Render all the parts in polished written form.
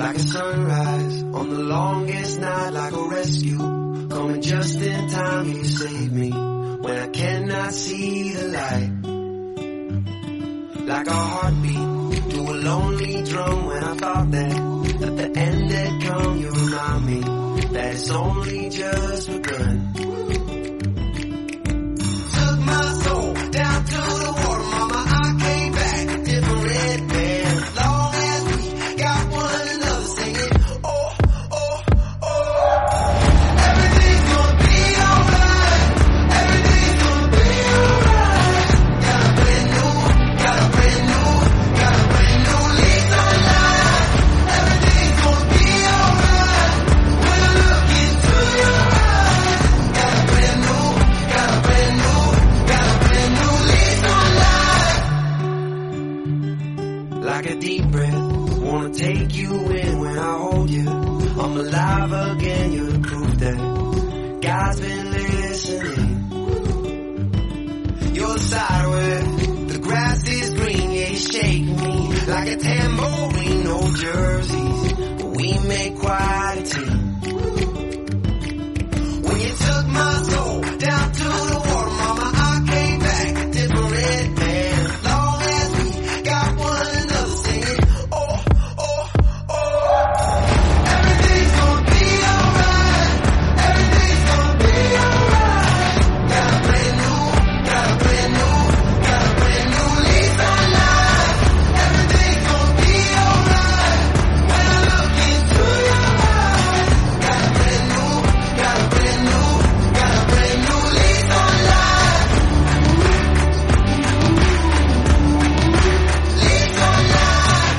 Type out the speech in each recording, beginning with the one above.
Like a sunrise on the longest night, like a rescue, coming just in time, you save me when I cannot see the light. Like a heartbeat to a lonely drum, when I thought that the end had come, you remind me that it's only just begun. Took my soul down to the water, mama, I came back a different red man. As long as we got one another singing, oh, oh, oh. Everything's gonna be alright. Everything's gonna be alright. Got a brand new lease on life. Everything's gonna be alright when I look into your eyes. Got a brand new lease on life. Like a deep breath, wanna take you in when I hold you. I'm alive again, you're the proof that God's been listening. You're the side where the grass is green, yeah, you shake me like a tambourine, no jerseys, but we make quite a team. When you took my soul down to the water, mama, I came back a different red man. As long as we got one another singing, oh, oh, oh. Everything's gonna be alright. Everything's gonna be alright. Got a brand new lease on life. Everything's gonna be alright when I look into your eyes. Got a brand new lease on life. Lease on life.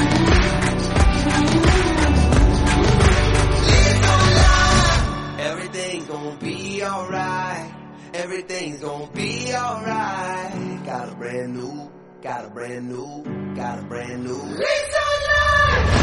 Lease on life. Everything's gonna be alright. Everything's gonna be alright. Got a brand new lease on life.